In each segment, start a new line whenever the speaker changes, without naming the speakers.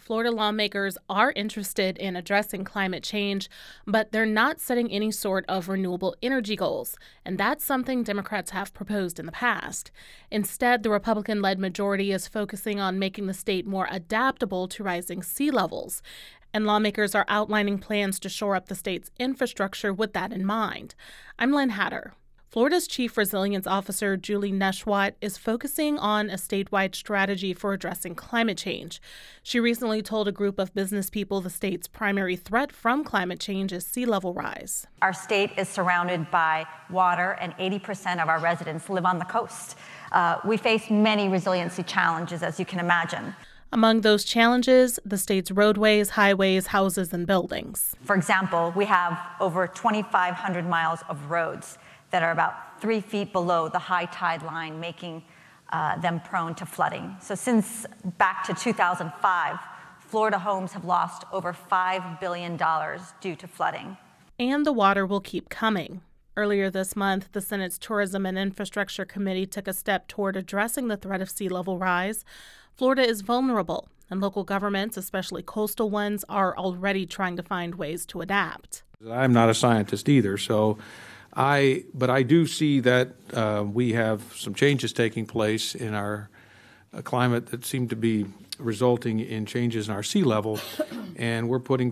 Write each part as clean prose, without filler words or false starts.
Florida lawmakers are interested in addressing climate change, but they're not setting any sort of renewable energy goals, and that's something Democrats have proposed in the past. Instead, the Republican-led majority is focusing on making the state more adaptable to rising sea levels, and lawmakers are outlining plans to shore up the state's infrastructure with that in mind. I'm Lynn Hatter. Florida's Chief Resilience Officer, Julie Neshwat, is focusing on a statewide strategy for addressing climate change. She recently told a group of business people the state's primary threat from climate change is sea level rise.
Our state is surrounded by water, and 80% of our residents live on the coast. We face many resiliency challenges, as you can imagine.
Among those challenges, the state's roadways, highways, houses, and buildings.
For example, we have over 2,500 miles of roads that are about 3 feet below the high tide line, making them prone to flooding. So since back to 2005, Florida homes have lost over $5 billion due to flooding.
And the water will keep coming. Earlier this month, the Senate's Tourism and Infrastructure Committee took a step toward addressing the threat of sea level rise. Florida is vulnerable, and local governments, especially coastal ones, are already trying to find ways to adapt.
I'm not a scientist either, but I do see that we have some changes taking place in our climate that seem to be resulting in changes in our sea level, and we're putting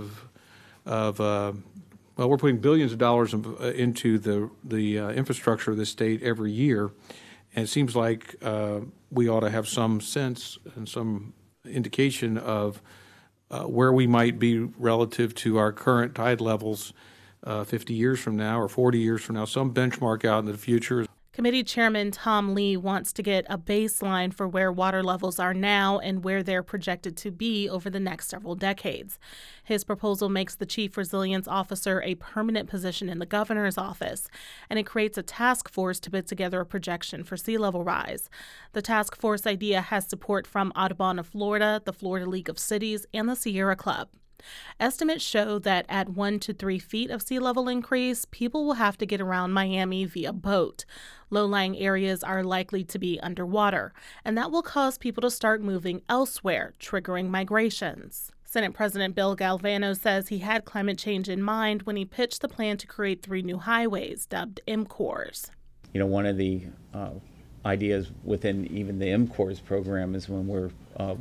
we're putting billions of dollars into the infrastructure of the state every year, and it seems like we ought to have some sense and some indication of where we might be relative to our current tide levels 50 years from now or 40 years from now, some benchmark out in the future.
Committee Chairman Tom Lee wants to get a baseline for where water levels are now and where they're projected to be over the next several decades. His proposal makes the Chief Resilience Officer a permanent position in the governor's office, and it creates a task force to put together a projection for sea level rise. The task force idea has support from Audubon of Florida, the Florida League of Cities, and the Sierra Club. Estimates show that at 1 to 3 feet of sea level increase, people will have to get around Miami via boat. Low-lying areas are likely to be underwater, and that will cause people to start moving elsewhere, triggering migrations. Senate President Bill Galvano says he had climate change in mind when he pitched the plan to create 3 new highways, dubbed MCORs.
One of the ideas within even the MCORs program is when we're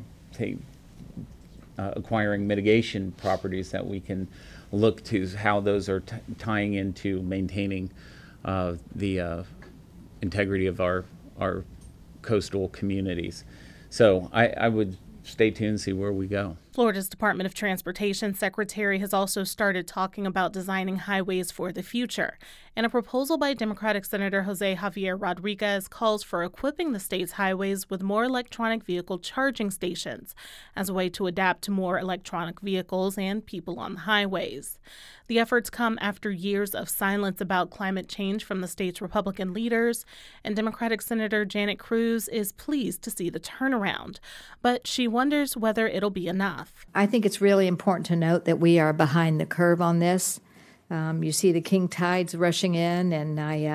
acquiring mitigation properties that we can look to how those are tying into maintaining the integrity of our coastal communities. So I would stay tuned and see where we go.
Florida's Department of Transportation Secretary has also started talking about designing highways for the future. And a proposal by Democratic Senator Jose Javier Rodriguez calls for equipping the state's highways with more electronic vehicle charging stations as a way to adapt to more electronic vehicles and people on the highways. The efforts come after years of silence about climate change from the state's Republican leaders, and Democratic Senator Janet Cruz is pleased to see the turnaround, but she wonders whether it'll be enough.
I think it's really important to note that we are behind the curve on this. You see the king tides rushing in, and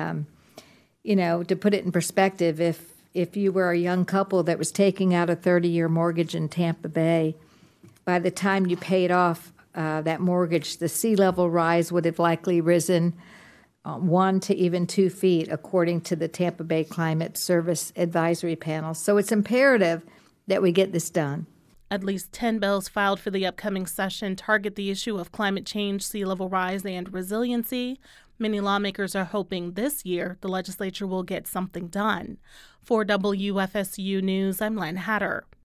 to put it in perspective, if you were a young couple that was taking out a 30-year mortgage in Tampa Bay, by the time you paid off that mortgage, the sea level rise would have likely risen 1 to even 2 feet, according to the Tampa Bay Climate Service Advisory Panel. So it's imperative that we get this done.
At least 10 bills filed for the upcoming session target the issue of climate change, sea level rise, and resiliency. Many lawmakers are hoping this year the legislature will get something done. For WFSU News, I'm Lynn Hatter.